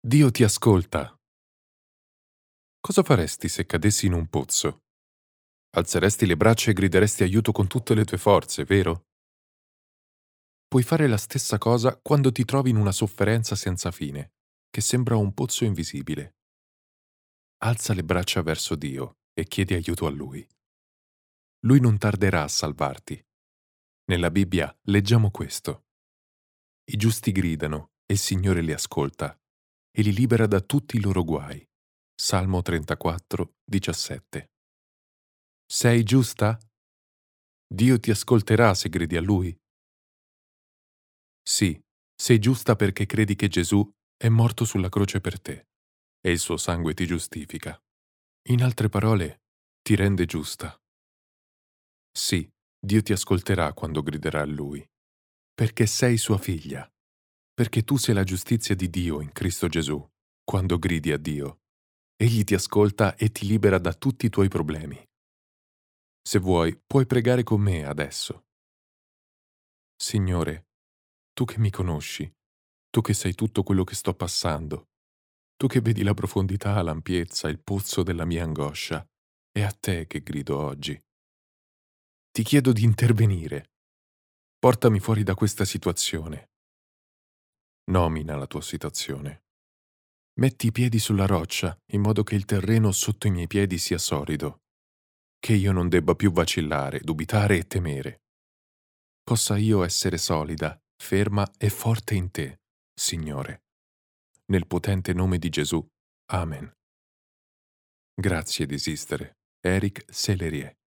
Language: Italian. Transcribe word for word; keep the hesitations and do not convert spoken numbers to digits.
Dio ti ascolta. Cosa faresti se cadessi in un pozzo? Alzeresti le braccia e grideresti aiuto con tutte le tue forze, vero? Puoi fare la stessa cosa quando ti trovi in una sofferenza senza fine, che sembra un pozzo invisibile. Alza le braccia verso Dio e chiedi aiuto a Lui. Lui non tarderà a salvarti. Nella Bibbia leggiamo questo. I giusti gridano e il Signore li ascolta e li libera da tutti i loro guai. Salmo trentaquattro, diciassette. Sei giusta? Dio ti ascolterà se gridi a Lui? Sì, sei giusta perché credi che Gesù è morto sulla croce per te e il suo sangue ti giustifica. In altre parole, ti rende giusta. Sì, Dio ti ascolterà quando griderà a Lui, perché sei sua figlia, perché tu sei la giustizia di Dio in Cristo Gesù. Quando gridi a Dio, Egli ti ascolta e ti libera da tutti i tuoi problemi. Se vuoi, puoi pregare con me adesso. Signore, tu che mi conosci, tu che sai tutto quello che sto passando, tu che vedi la profondità, l'ampiezza, il pozzo della mia angoscia, è a te che grido oggi. Ti chiedo di intervenire. Portami fuori da questa situazione. Nomina la tua situazione. Metti i piedi sulla roccia in modo che il terreno sotto i miei piedi sia solido, che io non debba più vacillare, dubitare e temere. Possa io essere solida, ferma e forte in te, Signore. Nel potente nome di Gesù. Amen. Grazie di esistere. Eric Sellerie.